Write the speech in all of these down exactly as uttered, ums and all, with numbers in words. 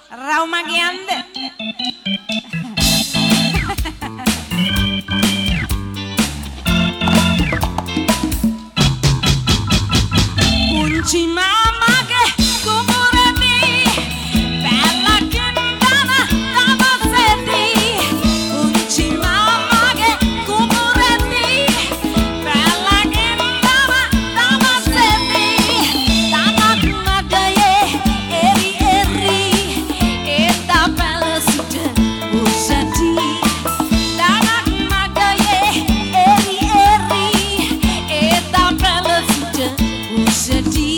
Rauma Gianda. Kunci mama ke kumurani, bella kendana tava sedi. Kunci mama ke kumurani, bella kendana tava sedi. Tamak madaye eri eri, eta bella sute usati. Tamak madaye eri eri, eta bella sute usati.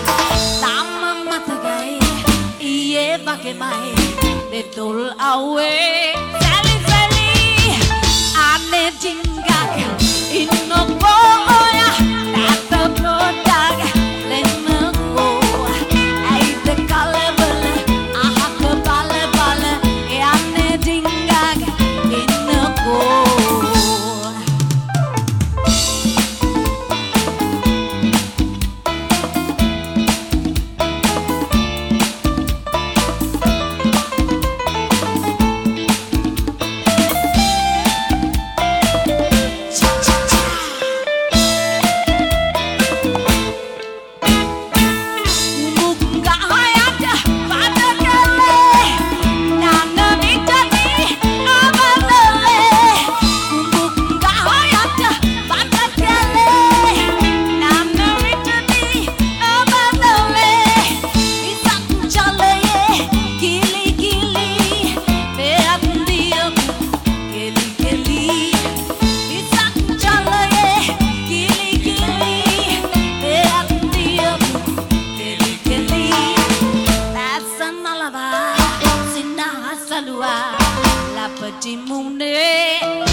Lama matagai iye bagaimana betul awe sali sali ane jinggak ino boya tata bodag lengo ai de kale bale aha ke bale bale ane jinggak ino go. La petite mounée